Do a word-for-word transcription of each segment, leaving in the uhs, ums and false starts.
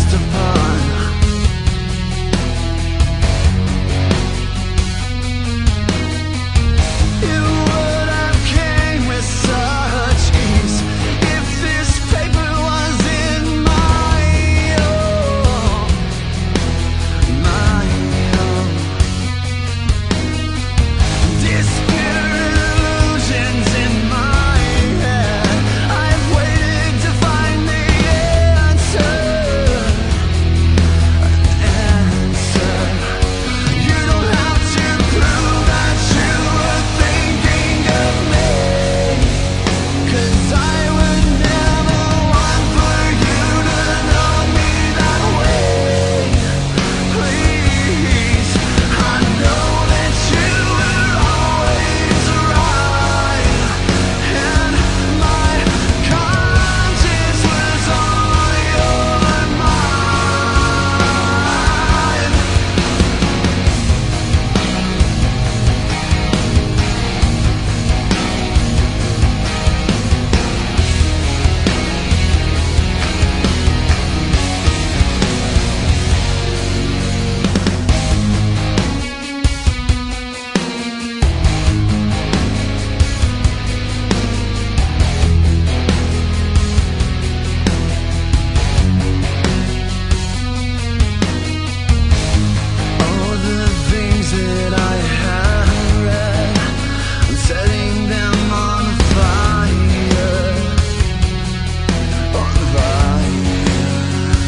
lost upon. You would have came with such ease if this paper was in my own, my own. Disparate illusions in my head. I've waited to find the answer, answer. You don't have to prove that you were thinking of me, 'cause I would never want for you to know me that way. Please, I know that you were always right, and my conscience was on your mind. All the things that I have read, I'm setting them on fire, on fire.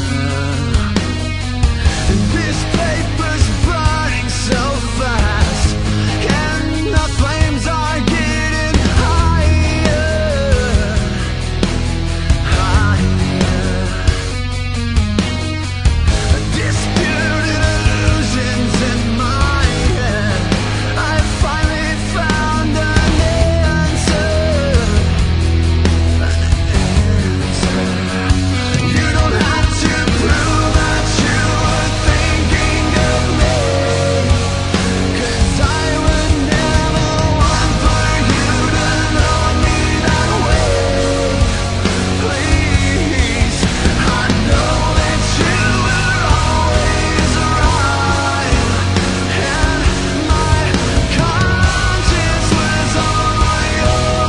This paper's burning so fast, and the flames are getting higher, higher. Disputed illusions in my head. I finally found an answer, an answer. You don't have to prove that you were thinking of me, 'cause I would never want for you to know me that way. Please, I know that you were always right, and my conscience was on your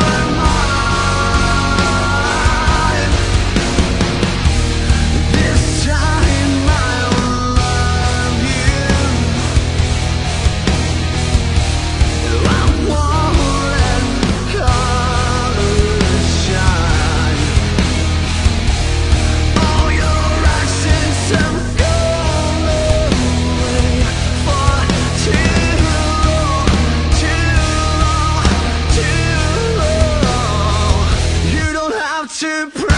mind. This time I will love you. I won't let colors shine. All your accents have gone away for too long, too long, too long. You don't have to prove